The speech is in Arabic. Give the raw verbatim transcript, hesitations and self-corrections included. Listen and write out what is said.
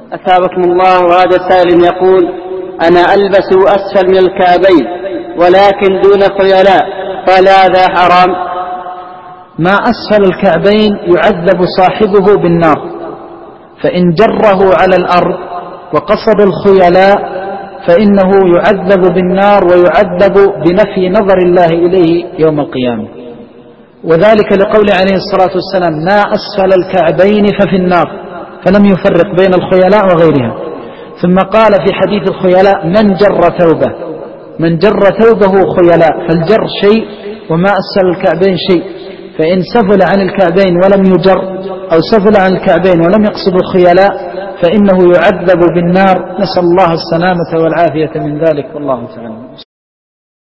أثابكم الله. وهذا السائل يقول: أنا ألبس أسفل من الكعبين ولكن دون خيلاء، فهل هذا حرام؟ ما أسفل الكعبين يعذب صاحبه بالنار، فإن جره على الأرض وقصد الخيلاء فإنه يعذب بالنار ويعذب بنفي نظر الله إليه يوم القيامة، وذلك لقول عليه الصلاة والسلام: ما أسفل الكعبين ففي النار، فلم يفرق بين الخيلاء وغيرها. ثم قال في حديث الخيلاء: من جر ثوبه، من جر ثوبه خيلاء، فالجر شيء وما أسفل الكعبين شيء، فإن سفل عن الكعبين ولم يجر أو سفل عن الكعبين ولم يقصد الخيلاء فإنه يعذب بالنار، نسأل الله السلامة والعافية من ذلك، والله تعالى.